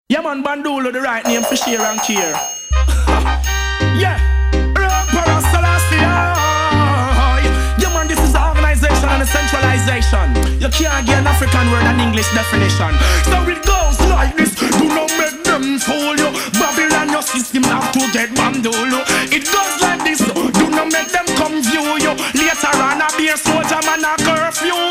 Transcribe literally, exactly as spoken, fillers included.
Yeah man, Bandulo the right name for share and care. Yeah, Emperor Selassie. Yeah man, this is the organization and the centralization. You can't get an African word and English definition. So it goes like this. Do not make them fool you. Babylon, your system have to get Bandulo. It goes like this. Do not make them come view you. Later on, I'll be a soldier man, a curfew.